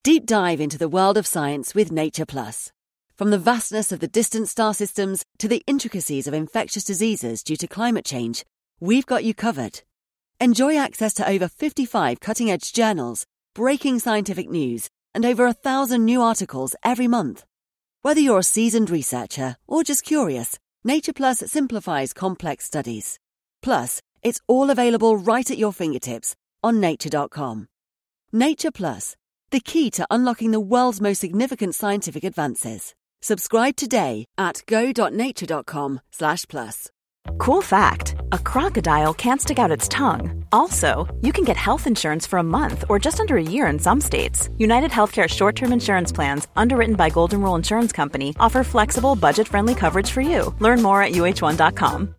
Deep dive into the world of science with Nature Plus. From the vastness of the distant star systems to the intricacies of infectious diseases due to climate change, we've got you covered. Enjoy access to over 55 cutting-edge journals, breaking scientific news, and over 1,000 new articles every month. Whether you're a seasoned researcher or just curious, Nature Plus simplifies complex studies. Plus, it's all available right at your fingertips on nature.com. Nature Plus, the key to unlocking the world's most significant scientific advances. Subscribe today at go.nature.com/plus. Cool fact, a crocodile can't stick out its tongue. Also, you can get health insurance for a month or just under a year in some states. United Healthcare short-term insurance plans, underwritten by Golden Rule Insurance Company, offer flexible, budget-friendly coverage for you. Learn more at uh1.com.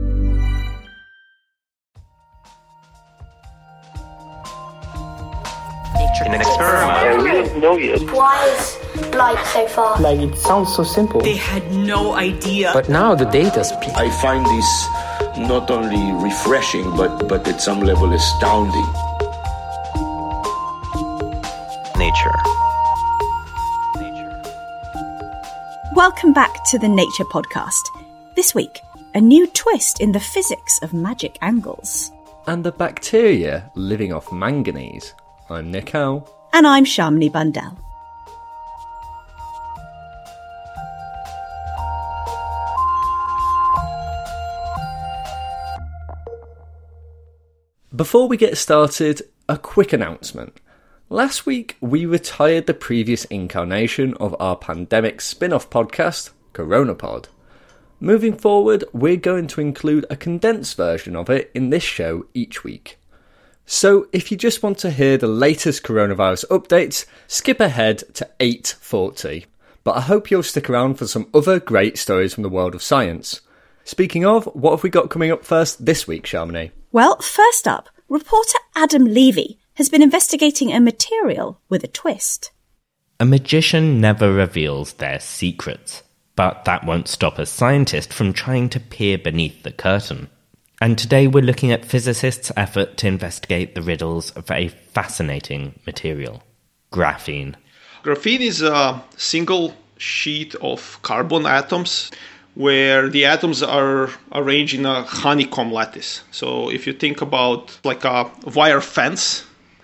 An experiment. Yeah, we don't know yet. Why is light so far? Like, it sounds so simple. They had no idea. But now the data speaks. I find this not only refreshing, but at some level astounding. Nature. Welcome back to the Nature Podcast. This week, a new twist in the physics of magic angles. And the bacteria living off manganese. I'm Nick Howe. And I'm Shamini Bundell. Before we get started, a quick announcement. Last week, we retired the previous incarnation of our pandemic spin-off podcast, CoronaPod. Moving forward, we're going to include a condensed version of it in this show each week. So if you just want to hear the latest coronavirus updates, skip ahead to 8:40. But I hope you'll stick around for some other great stories from the world of science. Speaking of, what have we got coming up first this week, Shamini? Well, first up, reporter Adam Levy has been investigating a material with a twist. A magician never reveals their secrets, but that won't stop a scientist from trying to peer beneath the curtain. And today we're looking at physicists' effort to investigate the riddles of a fascinating material, graphene. Graphene is a single sheet of carbon atoms where the atoms are arranged in a honeycomb lattice. So if you think about like a wire fence,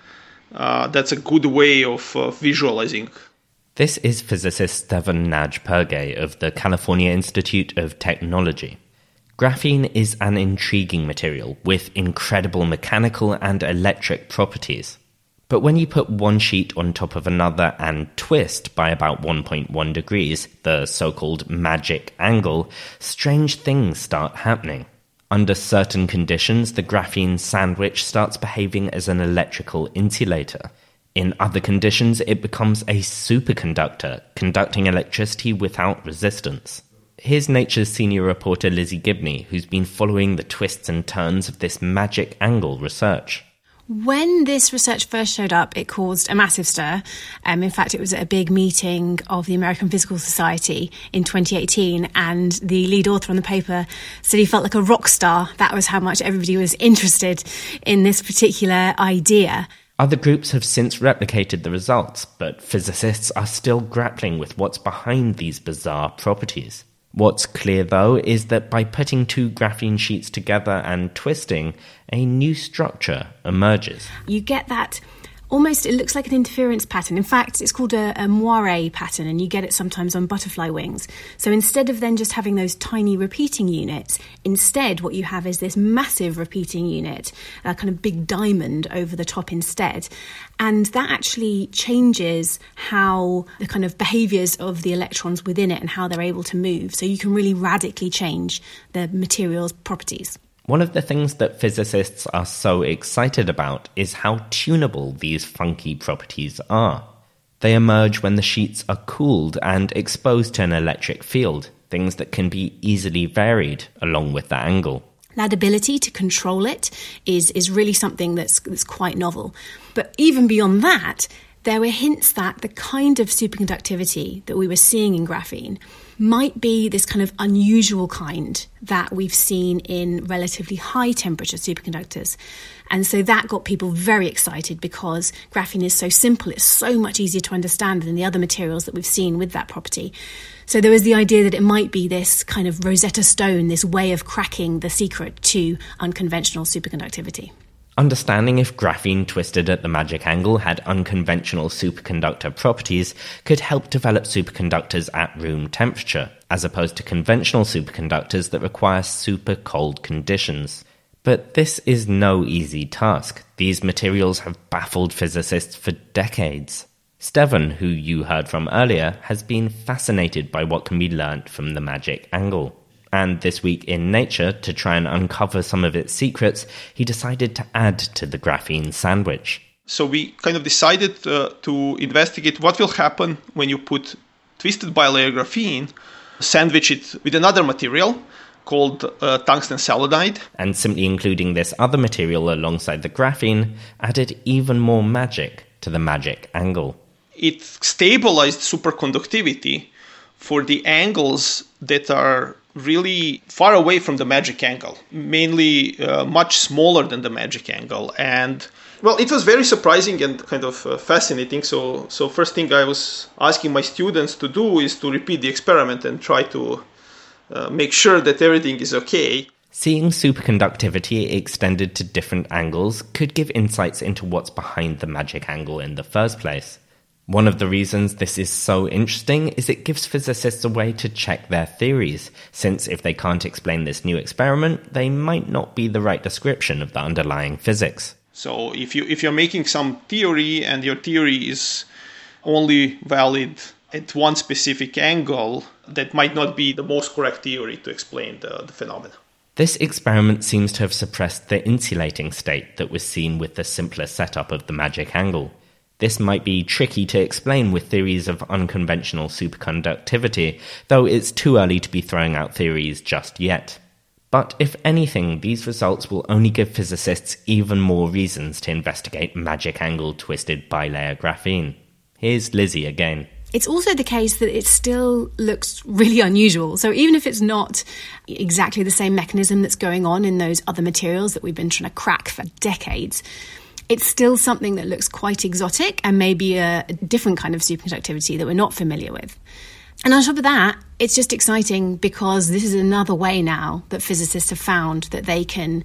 that's a good way of visualizing. This is physicist Devan Naj-Purgay of the California Institute of Technology. Graphene is an intriguing material with incredible mechanical and electric properties. But when you put one sheet on top of another and twist by about 1.1 degrees, the so-called magic angle, strange things start happening. Under certain conditions, the graphene sandwich starts behaving as an electrical insulator. In other conditions, it becomes a superconductor, conducting electricity without resistance. Here's Nature's senior reporter Lizzie Gibney, who's been following the twists and turns of this magic angle research. When this research first showed up, it caused a massive stir. In fact, it was at a big meeting of the American Physical Society in 2018, and the lead author on the paper said he felt like a rock star. That was how much everybody was interested in this particular idea. Other groups have since replicated the results, but physicists are still grappling with what's behind these bizarre properties. What's clear, though, is that by putting two graphene sheets together and twisting, a new structure emerges. You get that almost, it looks like an interference pattern. In fact, it's called a moire pattern, and you get it sometimes on butterfly wings. So instead of then just having those tiny repeating units, instead what you have is this massive repeating unit, a kind of big diamond over the top instead. And that actually changes how the kind of behaviours of the electrons within it and how they're able to move. So you can really radically change the material's properties. One of the things that physicists are so excited about is how tunable these funky properties are. They emerge when the sheets are cooled and exposed to an electric field, things that can be easily varied along with the angle. That ability to control it is really something that's quite novel. But even beyond that, there were hints that the kind of superconductivity that we were seeing in graphene might be this kind of unusual kind that we've seen in relatively high temperature superconductors. And so that got people very excited because graphene is so simple, it's so much easier to understand than the other materials that we've seen with that property. So there was the idea that it might be this kind of Rosetta Stone, this way of cracking the secret to unconventional superconductivity. Understanding if graphene twisted at the magic angle had unconventional superconductor properties could help develop superconductors at room temperature, as opposed to conventional superconductors that require super cold conditions. But this is no easy task. These materials have baffled physicists for decades. Stefan, who you heard from earlier, has been fascinated by what can be learnt from the magic angle. And this week in Nature, to try and uncover some of its secrets, he decided to add to the graphene sandwich. So we kind of decided to investigate what will happen when you put twisted bilayer graphene, sandwich it with another material called tungsten selenide. And simply including this other material alongside the graphene added even more magic to the magic angle. It stabilized superconductivity for the angles that are really far away from the magic angle, mainly much smaller than the magic angle. And well, it was very surprising and kind of fascinating. So first thing I was asking my students to do is to repeat the experiment and try to make sure that everything is okay. Seeing superconductivity extended to different angles could give insights into what's behind the magic angle in the first place. One of the reasons this is so interesting is it gives physicists a way to check their theories, since if they can't explain this new experiment, they might not be the right description of the underlying physics. So if you're making some theory and your theory is only valid at one specific angle, that might not be the most correct theory to explain the phenomena. This experiment seems to have suppressed the insulating state that was seen with the simpler setup of the magic angle. This might be tricky to explain with theories of unconventional superconductivity, though it's too early to be throwing out theories just yet. But if anything, these results will only give physicists even more reasons to investigate magic angle twisted bilayer graphene. Here's Lizzie again. It's also the case that it still looks really unusual. So even if it's not exactly the same mechanism that's going on in those other materials that we've been trying to crack for decades, it's still something that looks quite exotic and maybe a different kind of superconductivity that we're not familiar with. And on top of that, it's just exciting because this is another way now that physicists have found that they can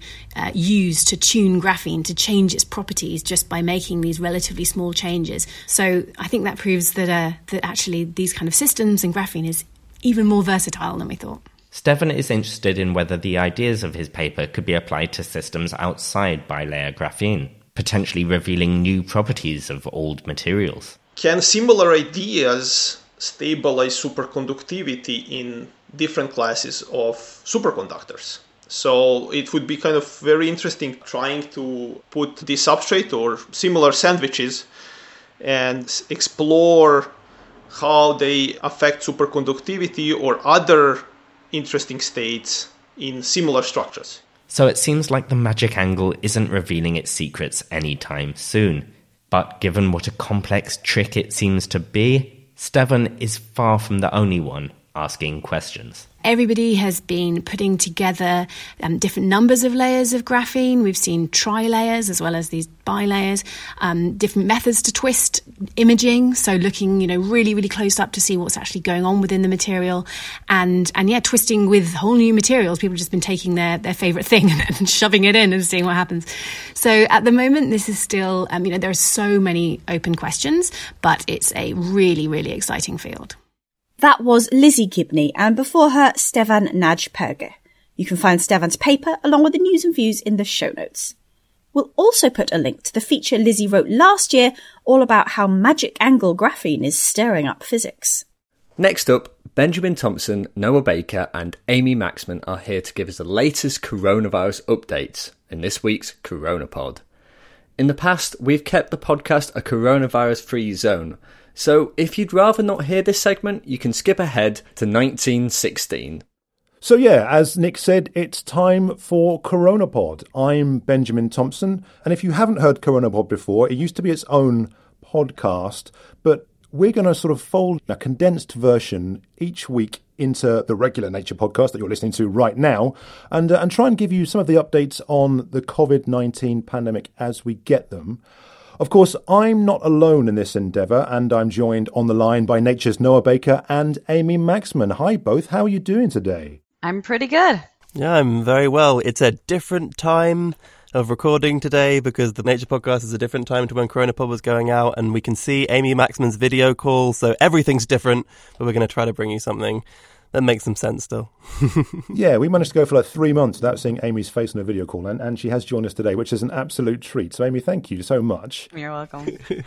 use to tune graphene, to change its properties just by making these relatively small changes. So I think that proves that actually these kind of systems and graphene is even more versatile than we thought. Stefan is interested in whether the ideas of his paper could be applied to systems outside bilayer graphene, potentially revealing new properties of old materials. Can similar ideas stabilize superconductivity in different classes of superconductors? So it would be kind of very interesting trying to put the substrate or similar sandwiches and explore how they affect superconductivity or other interesting states in similar structures. So it seems like the magic angle isn't revealing its secrets anytime soon. But given what a complex trick it seems to be, Stefan is far from the only one asking questions. Everybody has been putting together different numbers of layers of graphene. We've seen tri-layers as well as these bilayers, different methods to twist imaging, so looking, really, really close up to see what's actually going on within the material, and twisting with whole new materials. People have just been taking their favourite thing and shoving it in and seeing what happens. So at the moment, this is still, there are so many open questions, but it's a really, really exciting field. That was Lizzie Gibney, and before her, Stefan Nagy-Perge. You can find Stefan's paper along with the news and views in the show notes. We'll also put a link to the feature Lizzie wrote last year all about how magic angle graphene is stirring up physics. Next up, Benjamin Thompson, Noah Baker and Amy Maxman are here to give us the latest coronavirus updates in this week's CoronaPod. In the past, we've kept the podcast a coronavirus-free zone, so if you'd rather not hear this segment, you can skip ahead to 1916. So yeah, as Nick said, it's time for CoronaPod. I'm Benjamin Thompson, and if you haven't heard CoronaPod before, it used to be its own podcast, but we're going to sort of fold a condensed version each week into the regular Nature podcast that you're listening to right now and try and give you some of the updates on the COVID-19 pandemic as we get them. Of course, I'm not alone in this endeavour, and I'm joined on the line by Nature's Noah Baker and Amy Maxman. Hi both, how are you doing today? I'm pretty good. Yeah, I'm very well. It's a different time of recording today because the Nature Podcast is a different time to when Coronapod was going out, and we can see Amy Maxman's video call, so everything's different, but we're going to try to bring you something that makes some sense still. Yeah, we managed to go for like 3 months without seeing Amy's face on a video call, and she has joined us today, which is an absolute treat. So Amy, thank you so much. You're welcome.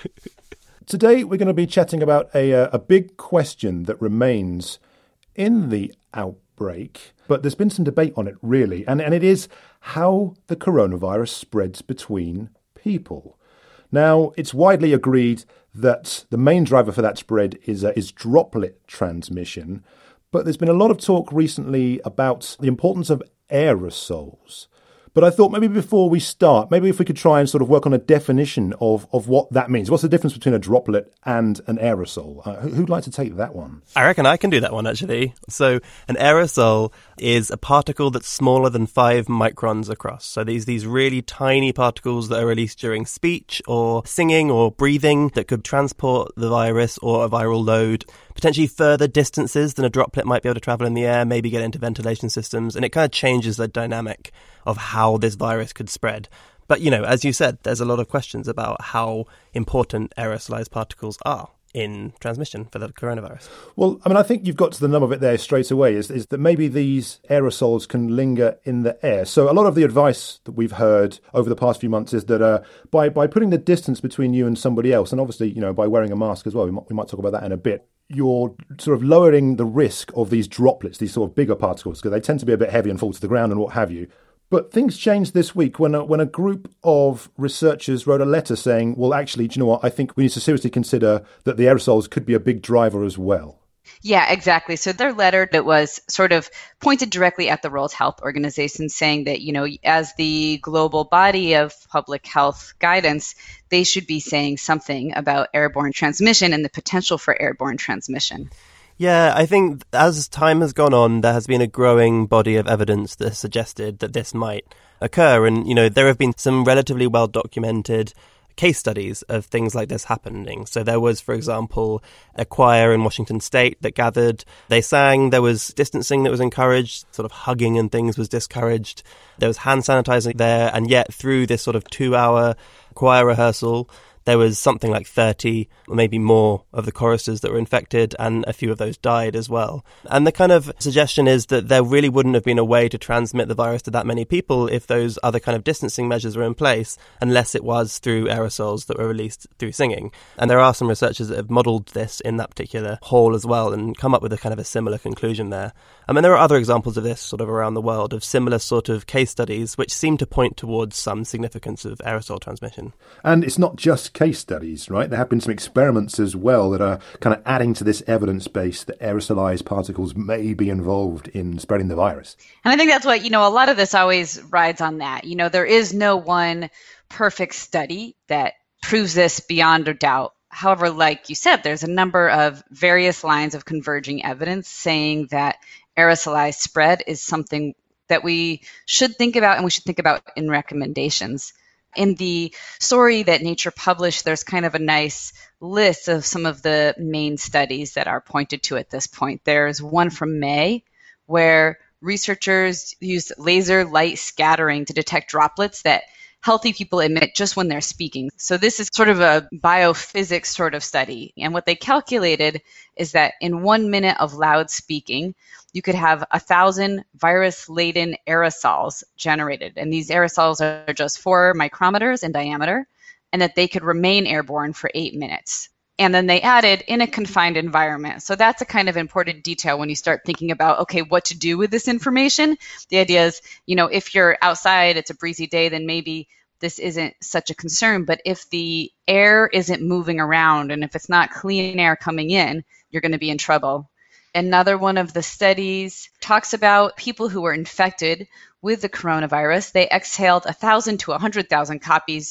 Today we're going to be chatting about a big question that remains in the outbreak, but there's been some debate on it really, and it is how the coronavirus spreads between people. Now, it's widely agreed that the main driver for that spread is droplet transmission, but there's been a lot of talk recently about the importance of aerosols. But I thought maybe before we start, maybe if we could try and sort of work on a definition of what that means. What's the difference between a droplet and an aerosol? Who'd like to take that one? I reckon I can do that one, actually. So an aerosol is a particle that's smaller than 5 microns across. So these really tiny particles that are released during speech or singing or breathing that could transport the virus or a viral load potentially further distances than a droplet might be able to travel in the air, maybe get into ventilation systems, and it kind of changes the dynamic of how this virus could spread. But, you know, as you said, there's a lot of questions about how important aerosolized particles are in transmission for the coronavirus. Well, I mean, I think you've got to the nub of it there straight away, is that maybe these aerosols can linger in the air. So a lot of the advice that we've heard over the past few months is that by putting the distance between you and somebody else, and obviously, you know, by wearing a mask as well, we might talk about that in a bit, you're sort of lowering the risk of these droplets, these sort of bigger particles, because they tend to be a bit heavy and fall to the ground and what have you. But things changed this week when a group of researchers wrote a letter saying, well, actually, do you know what? I think we need to seriously consider that the aerosols could be a big driver as well. Yeah, exactly. So their letter that was sort of pointed directly at the World Health Organization, saying that, you know, as the global body of public health guidance, they should be saying something about airborne transmission and the potential for airborne transmission. Yeah, I think as time has gone on, there has been a growing body of evidence that has suggested that this might occur. And, you know, there have been some relatively well-documented case studies of things like this happening. So there was, for example, a choir in Washington State that gathered. They sang. There was distancing that was encouraged. Sort of hugging and things was discouraged. There was hand sanitizing there. And yet through this sort of 2-hour choir rehearsal, there was something like 30 or maybe more of the choristers that were infected, and a few of those died as well. And the kind of suggestion is that there really wouldn't have been a way to transmit the virus to that many people if those other kind of distancing measures were in place, unless it was through aerosols that were released through singing. And there are some researchers that have modelled this in that particular hall as well and come up with a kind of a similar conclusion there. I mean, there are other examples of this sort of around the world, of similar sort of case studies, which seem to point towards some significance of aerosol transmission. And it's not just case studies, right? There have been some experiments as well that are kind of adding to this evidence base that aerosolized particles may be involved in spreading the virus. And I think that's what, you know, a lot of this always rides on that. You know, there is no one perfect study that proves this beyond a doubt. However, like you said, there's a number of various lines of converging evidence saying that aerosolized spread is something that we should think about, and we should think about in recommendations. In the story that Nature published, there's kind of a nice list of some of the main studies that are pointed to at this point. There's one from May where researchers used laser light scattering to detect droplets that healthy people emit just when they're speaking. So this is sort of a biophysics sort of study. And what they calculated is that in 1 minute of loud speaking, you could have 1,000 virus-laden aerosols generated. And these aerosols are just 4 micrometers in diameter, and that they could remain airborne for 8 minutes. And then they added in a confined environment. So that's a kind of important detail when you start thinking about, okay, what to do with this information. The idea is, you know, if you're outside, it's a breezy day, then maybe this isn't such a concern. But if the air isn't moving around and if it's not clean air coming in, you're going to be in trouble. Another one of the studies talks about people who were infected with the coronavirus. They exhaled 1,000 to 100,000 copies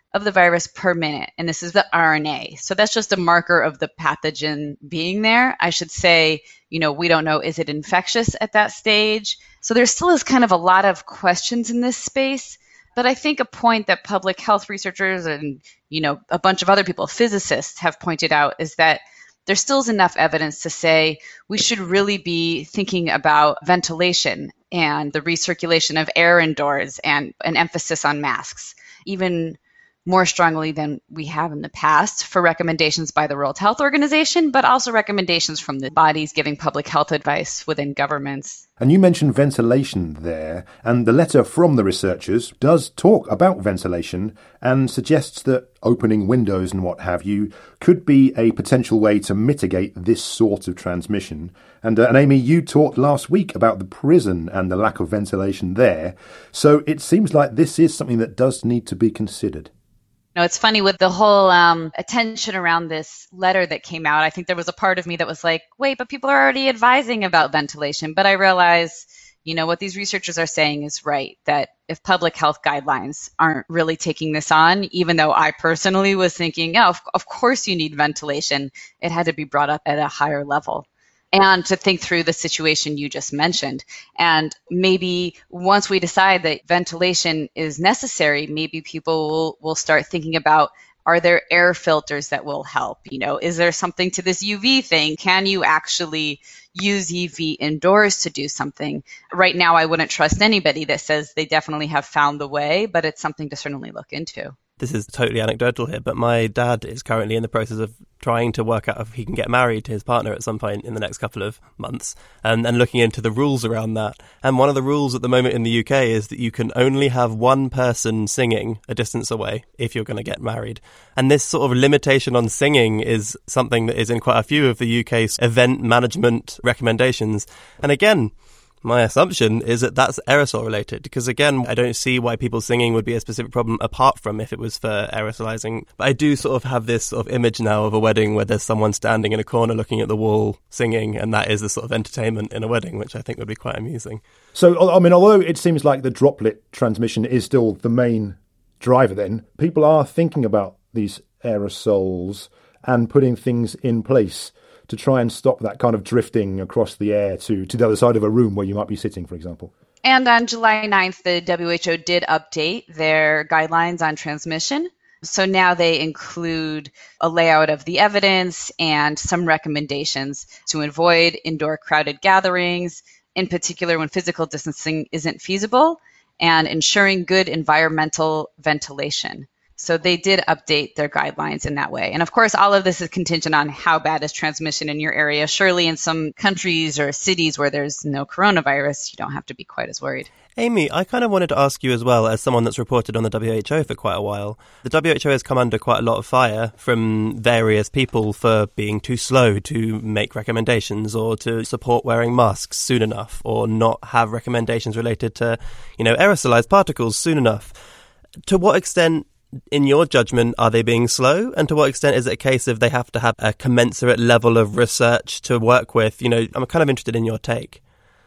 of the virus per minute. And this is the RNA. So that's just a marker of the pathogen being there. I should say, we don't know, is it infectious at that stage? So there still is kind of a lot of questions in this space. But I think a point that public health researchers and, a bunch of other people, physicists, have pointed out is that there still is enough evidence to say we should really be thinking about ventilation and the recirculation of air indoors and an emphasis on masks, even more strongly than we have in the past, for recommendations by the World Health Organization, but also recommendations from the bodies giving public health advice within governments. And you mentioned ventilation there, and the letter from the researchers does talk about ventilation and suggests that opening windows and what have you could be a potential way to mitigate this sort of transmission. And Amy, you talked last week about the prison and the lack of ventilation there. So it seems like this is something that does need to be considered. It's funny with the whole attention around this letter that came out. I think there was a part of me that was like, wait, but people are already advising about ventilation. But I realize, what these researchers are saying is right, that if public health guidelines aren't really taking this on, even though I personally was thinking, of course you need ventilation, it had to be brought up at a higher level. And to think through the situation you just mentioned. And maybe once we decide that ventilation is necessary, maybe people will start thinking about, are there air filters that will help? Is there something to this UV thing? Can you actually use UV indoors to do something? Right now, I wouldn't trust anybody that says they definitely have found the way, but it's something to certainly look into. This is totally anecdotal here, but my dad is currently in the process of trying to work out if he can get married to his partner at some point in the next couple of months and looking into the rules around that. And one of the rules at the moment in the UK is that you can only have one person singing a distance away if you're going to get married. And this sort of limitation on singing is something that is in quite a few of the UK's event management recommendations. And again, my assumption is that that's aerosol related, because again, I don't see why people singing would be a specific problem apart from if it was for aerosolizing. But I do sort of have this sort of image now of a wedding where there's someone standing in a corner looking at the wall singing, and that is the sort of entertainment in a wedding, which I think would be quite amusing. So, I mean, although it seems like the droplet transmission is still the main driver then, people are thinking about these aerosols and putting things in place to try and stop that kind of drifting across the air to the other side of a room where you might be sitting, for example. And on July 9th, the WHO did update their guidelines on transmission. So now they include a layout of the evidence and some recommendations to avoid indoor crowded gatherings, in particular when physical distancing isn't feasible, and ensuring good environmental ventilation. So they did update their guidelines in that way. And of course, all of this is contingent on how bad is transmission in your area. Surely in some countries or cities where there's no coronavirus, you don't have to be quite as worried. Amy, I kind of wanted to ask you as well, as someone that's reported on the WHO for quite a while. The WHO has come under quite a lot of fire from various people for being too slow to make recommendations or to support wearing masks soon enough or not have recommendations related to, aerosolized particles soon enough. To what extent, in your judgment, are they being slow? And to what extent is it a case of they have to have a commensurate level of research to work with? I'm kind of interested in your take.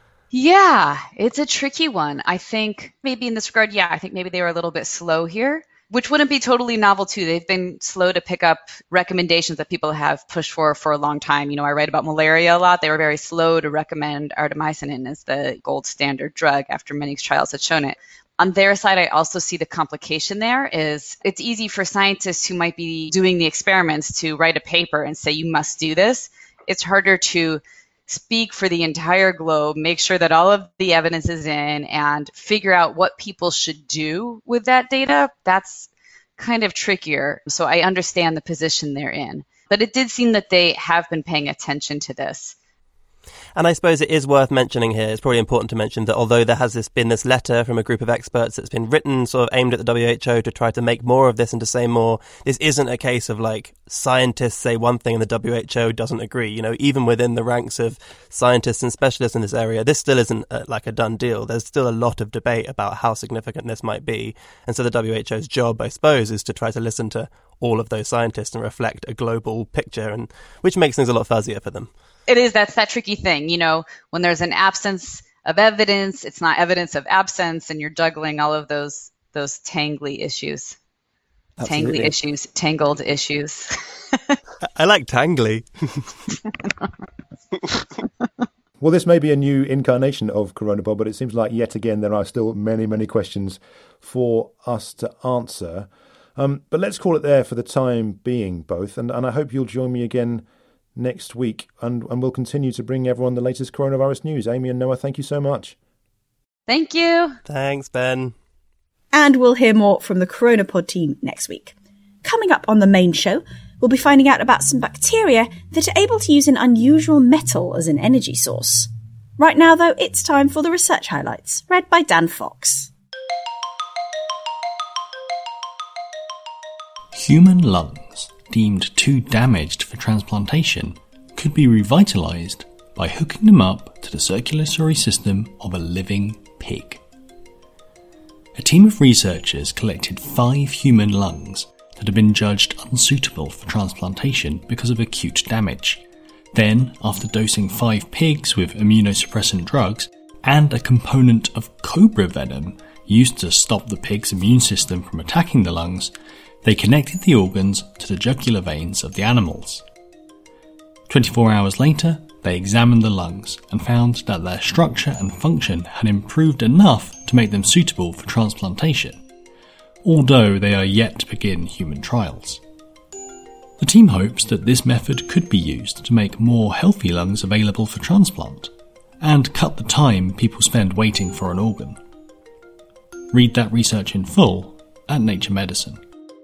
Yeah, it's a tricky one. I think maybe in this regard, I think maybe they were a little bit slow here, which wouldn't be totally novel too. They've been slow to pick up recommendations that people have pushed for a long time. I write about malaria a lot. They were very slow to recommend artemisinin as the gold standard drug after many trials had shown it. On their side, I also see the complication there is it's easy for scientists who might be doing the experiments to write a paper and say, you must do this. It's harder to speak for the entire globe, make sure that all of the evidence is in, and figure out what people should do with that data. That's kind of trickier. So I understand the position they're in. But it did seem that they have been paying attention to this. And I suppose it is worth mentioning here, it's probably important to mention that although there has been this letter from a group of experts that's been written sort of aimed at the WHO to try to make more of this and to say more, this isn't a case of like scientists say one thing and the WHO doesn't agree. Even within the ranks of scientists and specialists in this area, this still isn't like a done deal. There's still a lot of debate about how significant this might be. And so the WHO's job, I suppose, is to try to listen to all of those scientists and reflect a global picture, and which makes things a lot fuzzier for them. It is. That's that tricky thing. When there's an absence of evidence, it's not evidence of absence, and you're juggling all of those tangly issues. Absolutely. Tangled issues. I like tangly. Well, this may be a new incarnation of Coronapod, but it seems like yet again there are still many, many questions for us to answer. But let's call it there for the time being, both. And I hope you'll join me again next week, and we'll continue to bring everyone the latest coronavirus news. Amy and Noah, thank you so much. Thank you. Thanks, Ben. And we'll hear more from the Coronapod team next week. Coming up on the main show, we'll be finding out about some bacteria that are able to use an unusual metal as an energy source. Right now, though, it's time for the research highlights, read by Dan Fox. Human lungs, deemed too damaged for transplantation, could be revitalised by hooking them up to the circulatory system of a living pig. A team of researchers collected 5 human lungs that had been judged unsuitable for transplantation because of acute damage. Then, after dosing 5 pigs with immunosuppressant drugs and a component of cobra venom used to stop the pig's immune system from attacking the lungs, they connected the organs to the jugular veins of the animals. 24 hours later, they examined the lungs and found that their structure and function had improved enough to make them suitable for transplantation, although they are yet to begin human trials. The team hopes that this method could be used to make more healthy lungs available for transplant, and cut the time people spend waiting for an organ. Read that research in full at Nature Medicine.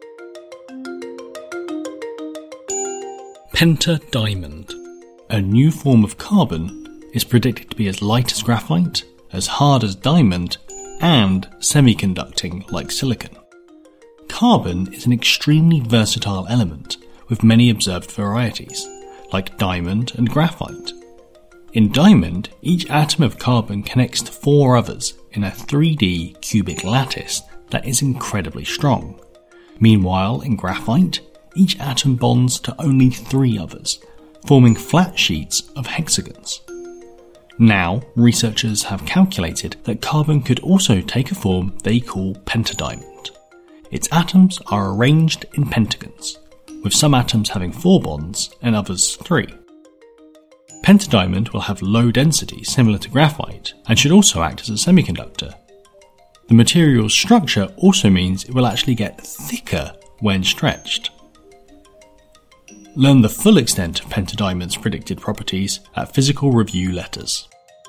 Pentadiamond, a new form of carbon, is predicted to be as light as graphite, as hard as diamond, and semiconducting like silicon. Carbon is an extremely versatile element with many observed varieties, like diamond and graphite. In diamond, each atom of carbon connects to 4 others in a 3D cubic lattice that is incredibly strong. Meanwhile, in graphite, each atom bonds to only 3 others, forming flat sheets of hexagons. Now, researchers have calculated that carbon could also take a form they call pentadiamond. Its atoms are arranged in pentagons, with some atoms having 4 bonds and others 3. Pentadiamond will have low density similar to graphite and should also act as a semiconductor. The material's structure also means it will actually get thicker when stretched. Learn the full extent of pentadiamond's predicted properties at Physical Review Letters.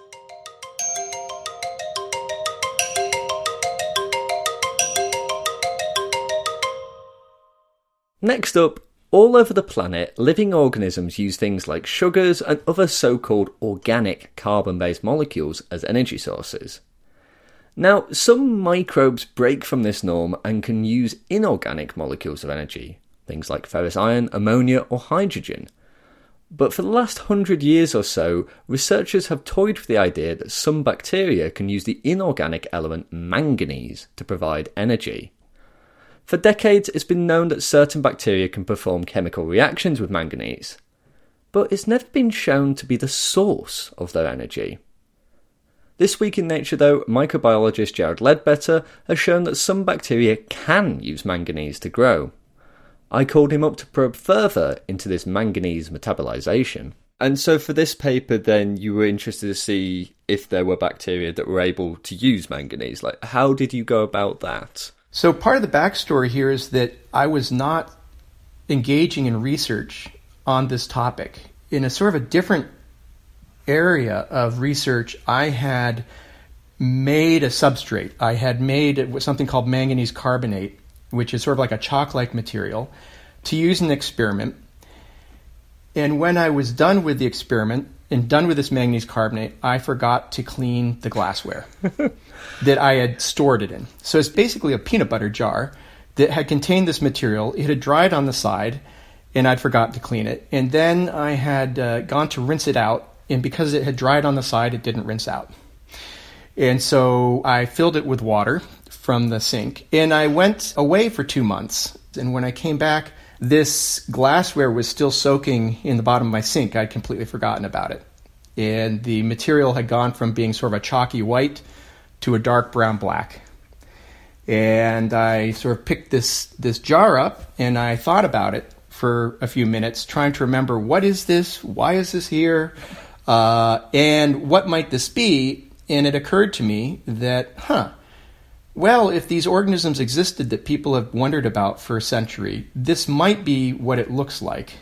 Next up, all over the planet, living organisms use things like sugars and other so-called organic carbon-based molecules as energy sources. Now, some microbes break from this norm and can use inorganic molecules of energy, things like ferrous iron, ammonia or hydrogen. But for the last 100 years or so, researchers have toyed with the idea that some bacteria can use the inorganic element manganese to provide energy. For decades, it's been known that certain bacteria can perform chemical reactions with manganese, but it's never been shown to be the source of their energy. This week in Nature, though, microbiologist Jared Ledbetter has shown that some bacteria can use manganese to grow. I called him up to probe further into this manganese metabolization. And so for this paper, then, you were interested to see if there were bacteria that were able to use manganese. Like, how did you go about that? So part of the backstory here is that I was not engaging in research on this topic. In a sort of a different area of research, I had made a substrate. I had made something called manganese carbonate, which is sort of like a chalk-like material, to use in an experiment. And when I was done with the experiment and done with this manganese carbonate, I forgot to clean the glassware that I had stored it in. So it's basically a peanut butter jar that had contained this material. It had dried on the side, and I'd forgotten to clean it. And then I had gone to rinse it out, and because it had dried on the side, it didn't rinse out. And so I filled it with water from the sink, and I went away for 2 months. And when I came back, this glassware was still soaking in the bottom of my sink. I'd completely forgotten about it. And the material had gone from being sort of a chalky white to a dark brown black. And I sort of picked this jar up, and I thought about it for a few minutes, trying to remember, what is this? Why is this here? And what might this be? And it occurred to me that, well, if these organisms existed that people have wondered about for a century, this might be what it looks like.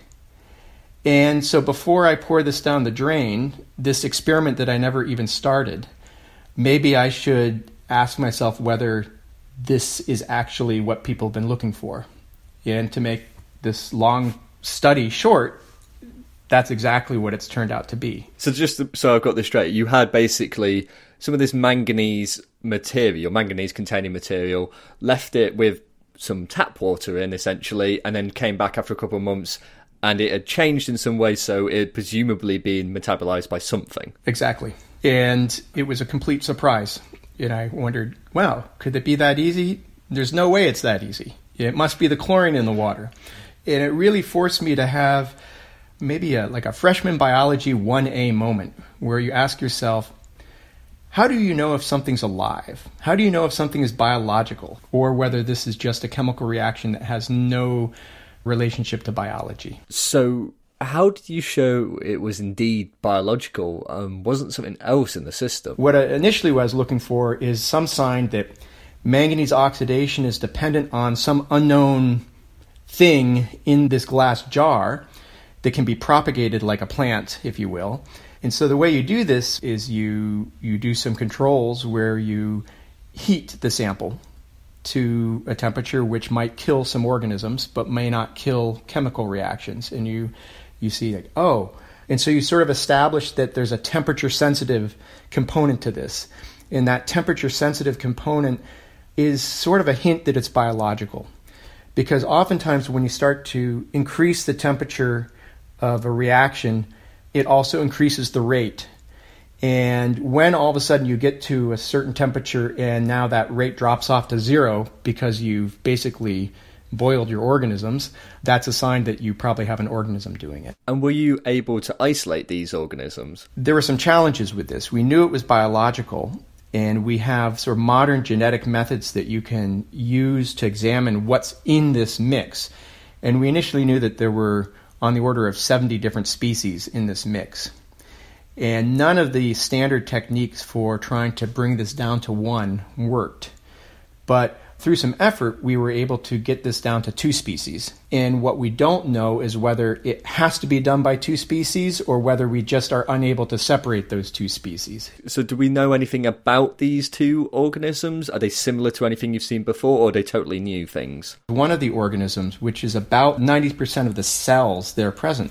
And so before I pour this down the drain, this experiment that I never even started, maybe I should ask myself whether this is actually what people have been looking for. And to make this long study short, that's exactly what it's turned out to be. So just so I've got this straight, you had basically some of this manganese material, manganese-containing material, left it with some tap water in, essentially, and then came back after a couple of months, and it had changed in some way, so it had presumably been metabolized by something. Exactly. And it was a complete surprise. And I wondered, wow, could it be that easy? There's no way it's that easy. It must be the chlorine in the water. And it really forced me to have maybe a freshman biology 1A moment where you ask yourself, how do you know if something's alive? How do you know if something is biological, or whether this is just a chemical reaction that has no relationship to biology? So how did you show it was indeed biological? Wasn't something else in the system? What I initially was looking for is some sign that manganese oxidation is dependent on some unknown thing in this glass jar that can be propagated like a plant, if you will. And so the way you do this is you do some controls where you heat the sample to a temperature which might kill some organisms but may not kill chemical reactions. And you see, like, oh, and so you sort of establish that there's a temperature-sensitive component to this. And that temperature-sensitive component is sort of a hint that it's biological. Because oftentimes when you start to increase the temperature of a reaction, it also increases the rate. And when all of a sudden you get to a certain temperature and now that rate drops off to zero because you've basically boiled your organisms, that's a sign that you probably have an organism doing it. And were you able to isolate these organisms? There were some challenges with this. We knew it was biological, and we have sort of modern genetic methods that you can use to examine what's in this mix. And we initially knew that there were on the order of 70 different species in this mix. And none of the standard techniques for trying to bring this down to one worked. But through some effort, we were able to get this down to 2 species. And what we don't know is whether it has to be done by 2 species or whether we just are unable to separate those 2 species. So do we know anything about these 2 organisms? Are they similar to anything you've seen before, or are they totally new things? One of the organisms, which is about 90% of the cells that are present,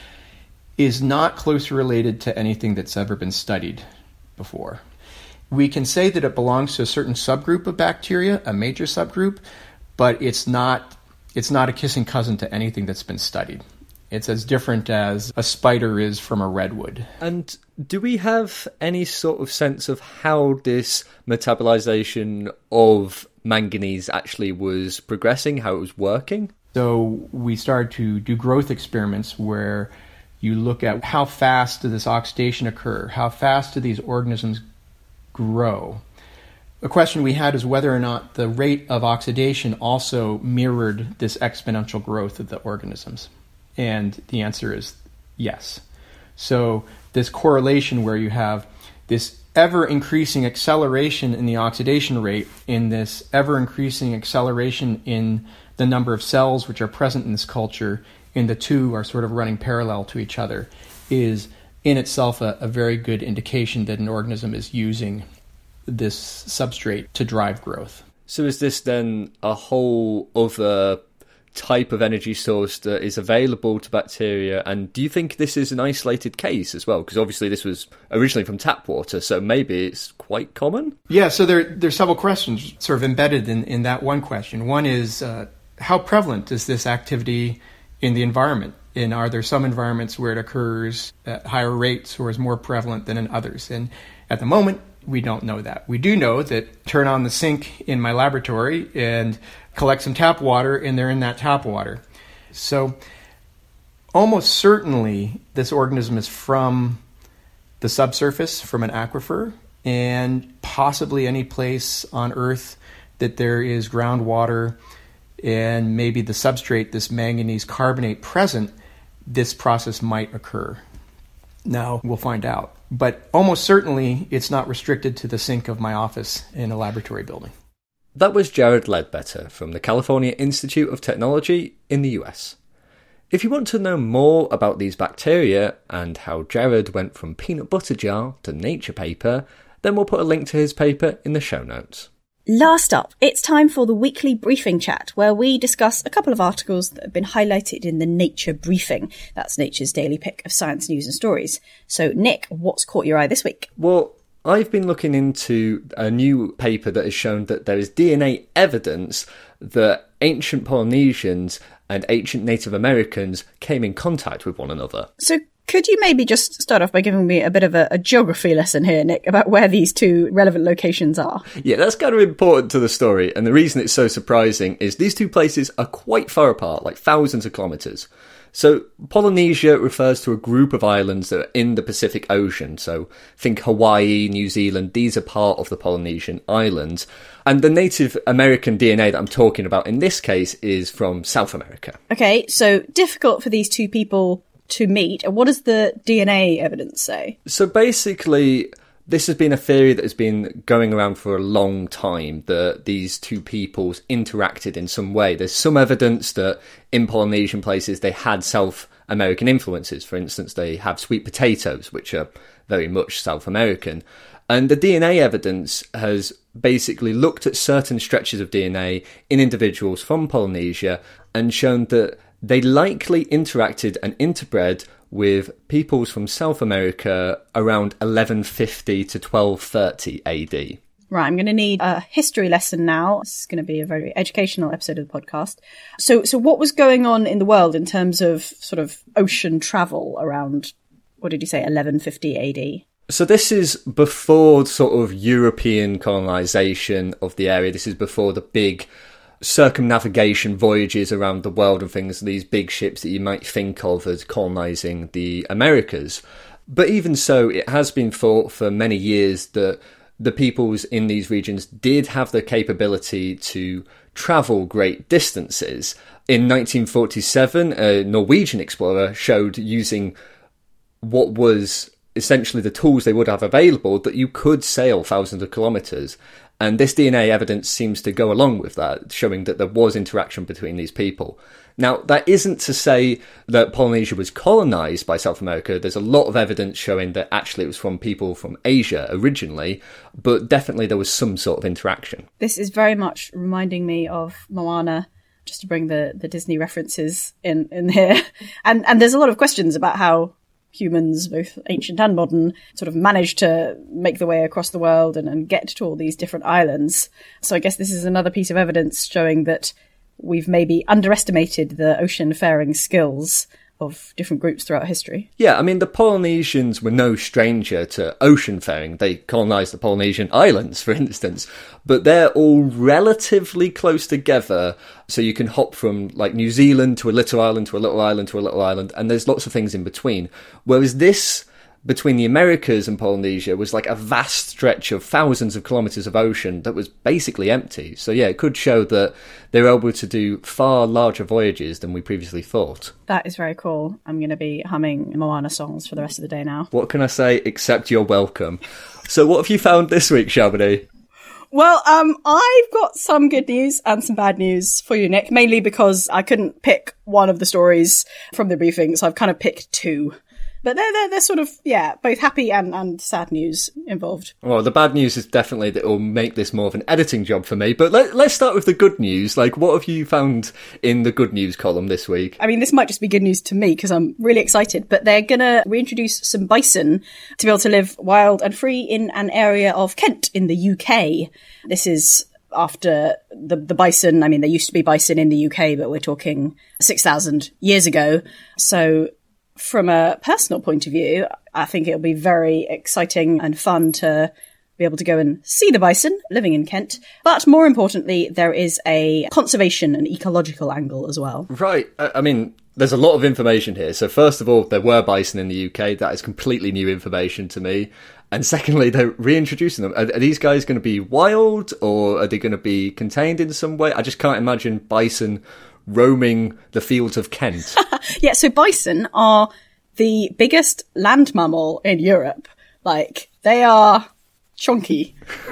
is not closely related to anything that's ever been studied before. We can say that it belongs to a certain subgroup of bacteria, a major subgroup, but it's not a kissing cousin to anything that's been studied. It's as different as a spider is from a redwood. And do we have any sort of sense of how this metabolization of manganese actually was progressing, how it was working? So we started to do growth experiments where you look at how fast does this oxidation occur, how fast do these organisms grow. A question we had is whether or not the rate of oxidation also mirrored this exponential growth of the organisms. And the answer is yes. So this correlation where you have this ever-increasing acceleration in the oxidation rate and this ever-increasing acceleration in the number of cells which are present in this culture, and the 2 are sort of running parallel to each other, is in itself a very good indication that an organism is using this substrate to drive growth. So is this then a whole other type of energy source that is available to bacteria? And do you think this is an isolated case as well? Because obviously this was originally from tap water, so maybe it's quite common? Yeah, so there's several questions sort of embedded in that one question. One is, how prevalent is this activity in the environment? And are there some environments where it occurs at higher rates or is more prevalent than in others? And at the moment, we don't know that. We do know that turn on the sink in my laboratory and collect some tap water, and they're in that tap water. So almost certainly this organism is from the subsurface, from an aquifer, and possibly any place on Earth that there is groundwater and maybe the substrate, this manganese carbonate present, this process might occur. Now, we'll find out. But almost certainly, it's not restricted to the sink of my office in a laboratory building. That was Jared Ledbetter from the California Institute of Technology in the US. If you want to know more about these bacteria and how Jared went from peanut butter jar to nature paper, then we'll put a link to his paper in the show notes. Last up, it's time for the weekly briefing chat, where we discuss a couple of articles that have been highlighted in the Nature Briefing. That's Nature's daily pick of science news and stories. So, Nick, what's caught your eye this week? Well, I've been looking into a new paper that has shown that there is DNA evidence that ancient Polynesians and ancient Native Americans came in contact with one another. So could you maybe just start off by giving me a bit of a geography lesson here, Nick, about where these two relevant locations are? Yeah, that's kind of important to the story. And the reason it's so surprising is these two places are quite far apart, like thousands of kilometres. So Polynesia refers to a group of islands that are in the Pacific Ocean. So think Hawaii, New Zealand, these are part of the Polynesian islands. And the Native American DNA that I'm talking about in this case is from South America. Okay, so difficult for these two people to meet. And what does the DNA evidence say? So basically, this has been a theory that has been going around for a long time, that these two peoples interacted in some way. There's some evidence that in Polynesian places they had South American influences. For instance, they have sweet potatoes, which are very much South American. And the DNA evidence has basically looked at certain stretches of DNA in individuals from Polynesia and shown that they likely interacted and interbred with peoples from South America around 1150 to 1230 AD. Right, I'm going to need a history lesson now. This is going to be a very educational episode of the podcast. So what was going on in the world in terms of sort of ocean travel around, what did you say, 1150 AD? So this is before sort of European colonisation of the area. This is before the big circumnavigation voyages around the world and things, these big ships that you might think of as colonising the Americas. But even so, it has been thought for many years that the peoples in these regions did have the capability to travel great distances. In 1947, a Norwegian explorer showed using what was essentially the tools they would have available that you could sail thousands of kilometres. And this DNA evidence seems to go along with that, showing that there was interaction between these people. Now, that isn't to say that Polynesia was colonised by South America. There's a lot of evidence showing that actually it was from people from Asia originally, but definitely there was some sort of interaction. This is very much reminding me of Moana, just to bring the Disney references in here. And there's a lot of questions about how humans, both ancient and modern, sort of managed to make the way across the world and get to all these different islands. So I guess this is another piece of evidence showing that we've maybe underestimated the ocean-faring skills of different groups throughout history. Yeah, I mean, the Polynesians were no stranger to ocean-faring. They colonised the Polynesian islands, for instance, but they're all relatively close together, so you can hop from, like, New Zealand to a little island to a little island to a little island, and there's lots of things in between. Whereas this, between the Americas and Polynesia, was like a vast stretch of thousands of kilometres of ocean that was basically empty. So yeah, it could show that they were able to do far larger voyages than we previously thought. That is very cool. I'm going to be humming Moana songs for the rest of the day now. What can I say except you're welcome? So what have you found this week, Shabani? Well, I've got some good news and some bad news for you, Nick, mainly because I couldn't pick one of the stories from the briefing, so I've kind of picked two. But they're sort of, yeah, both happy and sad news involved. Well, the bad news is definitely that it will make this more of an editing job for me. But let's start with the good news. Like, what have you found in the good news column this week? I mean, this might just be good news to me because I'm really excited. But they're going to reintroduce some bison to be able to live wild and free in an area of Kent in the UK. This is after the bison. I mean, there used to be bison in the UK, but we're talking 6,000 years ago. So from a personal point of view, I think it'll be very exciting and fun to be able to go and see the bison living in Kent. But more importantly, there is a conservation and ecological angle as well. Right. I mean, there's a lot of information here. So first of all, there were bison in the UK. That is completely new information to me. And secondly, they're reintroducing them. Are these guys going to be wild, or are they going to be contained in some way? I just can't imagine bison roaming the fields of Kent. Yeah, so bison are the biggest land mammal in Europe. Like, they are chunky,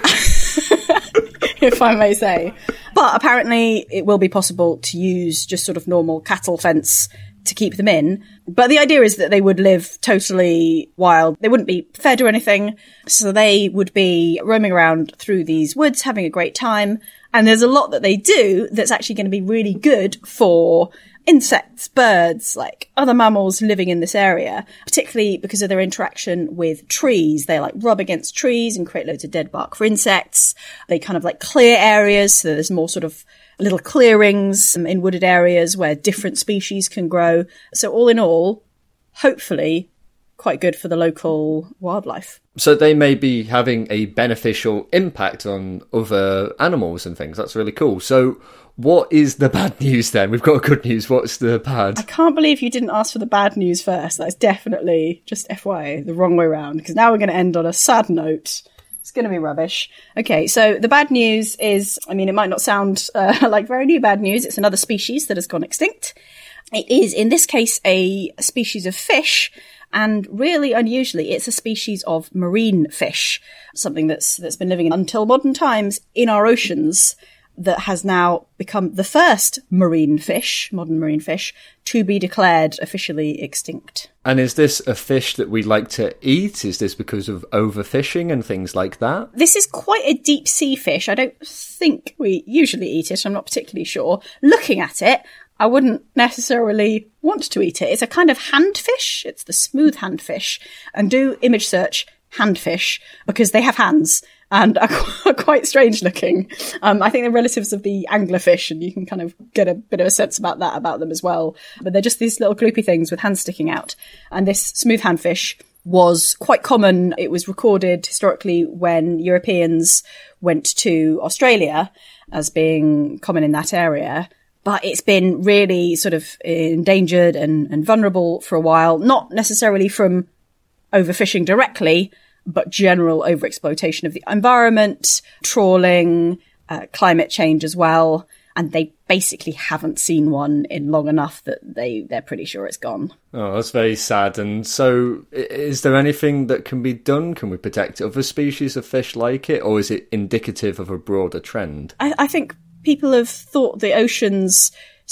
if I may say. But apparently it will be possible to use just sort of normal cattle fence to keep them in. But the idea is that they would live totally wild. They wouldn't be fed or anything. So they would be roaming around through these woods, having a great time. And there's a lot that they do that's actually going to be really good for insects, birds, like other mammals living in this area, particularly because of their interaction with trees. They like rub against trees and create loads of dead bark for insects. They kind of like clear areas, so there's more sort of little clearings in wooded areas where different species can grow. So all in all, hopefully quite good for the local wildlife. So they may be having a beneficial impact on other animals and things. That's really cool. So what is the bad news then? We've got good news. What's the bad? I can't believe you didn't ask for the bad news first. That's definitely, just FYI, the wrong way around, because now we're going to end on a sad note. It's going to be rubbish. Okay, so the bad news is, I mean, it might not sound like very new bad news. It's another species that has gone extinct. It is, in this case, a species of fish, and really unusually, it's a species of marine fish, something that's been living until modern times in our oceans, that has now become the first modern marine fish, to be declared officially extinct. And is this a fish that we like to eat? Is this because of overfishing and things like that? This is quite a deep sea fish. I don't think we usually eat it. I'm not particularly sure. Looking at it, I wouldn't necessarily want to eat it. It's a kind of handfish. It's the smooth handfish. And do image search handfish, because they have hands and are quite strange looking. I think they're relatives of the anglerfish, and you can kind of get a bit of a sense about them as well. But they're just these little gloopy things with hands sticking out. And this smooth handfish was quite common. It was recorded historically when Europeans went to Australia as being common in that area. But it's been really sort of endangered and vulnerable for a while, not necessarily from overfishing directly, but general overexploitation of the environment, trawling, climate change as well. And they basically haven't seen one in long enough that they're pretty sure it's gone. Oh, that's very sad. And so is there anything that can be done? Can we protect other species of fish like it? Or is it indicative of a broader trend? I think people have thought the ocean's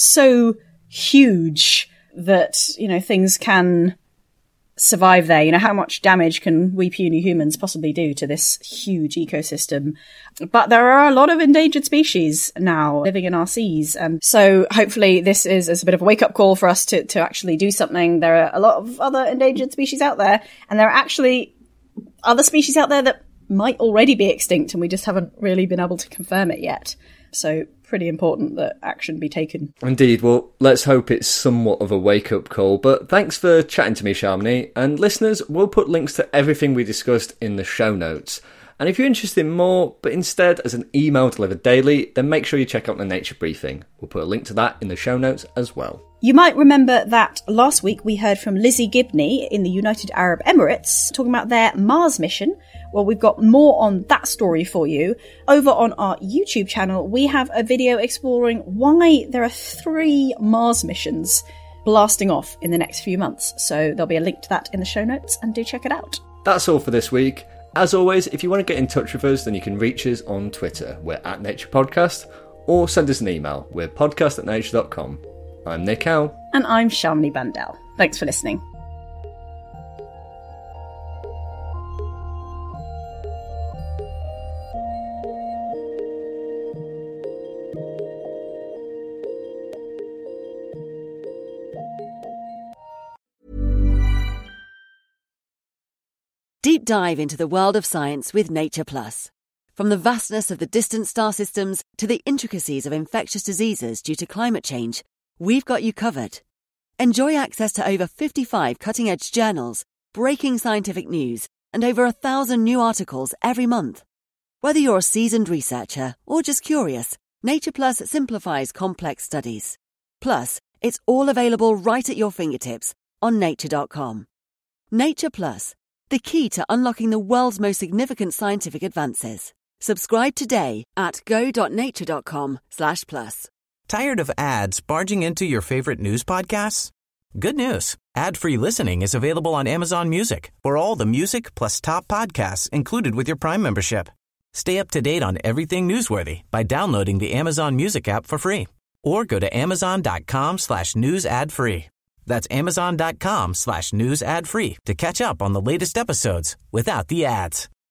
so huge that, you know, things can survive there. You know, how much damage can we puny humans possibly do to this huge ecosystem? But there are a lot of endangered species now living in our seas. And so hopefully this is a bit of a wake-up call for us to actually do something. There are a lot of other endangered species out there, and there are actually other species out there that might already be extinct, and we just haven't really been able to confirm it yet. So pretty important that action be taken. Indeed. Well, let's hope it's somewhat of a wake-up call. But thanks for chatting to me, Shamini. And listeners, we'll put links to everything we discussed in the show notes. And if you're interested in more, but instead as an email delivered daily, then make sure you check out the Nature Briefing. We'll put a link to that in the show notes as well. You might remember that last week we heard from Lizzie Gibney in the United Arab Emirates talking about their Mars mission. Well, we've got more on that story for you. Over on our YouTube channel, we have a video exploring why there are 3 Mars missions blasting off in the next few months. So there'll be a link to that in the show notes, and do check it out. That's all for this week. As always, if you want to get in touch with us, then you can reach us on Twitter. We're @NaturePodcast, or send us an email. We're podcast@nature.com. I'm Nick Howe. And I'm Shamini Bandel. Thanks for listening. Deep dive into the world of science with Nature Plus. From the vastness of the distant star systems to the intricacies of infectious diseases due to climate change, we've got you covered. Enjoy access to over 55 cutting-edge journals, breaking scientific news, and over 1,000 new articles every month. Whether you're a seasoned researcher or just curious, Nature Plus simplifies complex studies. Plus, it's all available right at your fingertips on nature.com. Nature Plus, the key to unlocking the world's most significant scientific advances. Subscribe today at go.nature.com/plus. Tired of ads barging into your favorite news podcasts? Good news. Ad-free listening is available on Amazon Music for all the music plus top podcasts included with your Prime membership. Stay up to date on everything newsworthy by downloading the Amazon Music app for free or go to amazon.com/news ad free. That's amazon.com/news ad free to catch up on the latest episodes without the ads.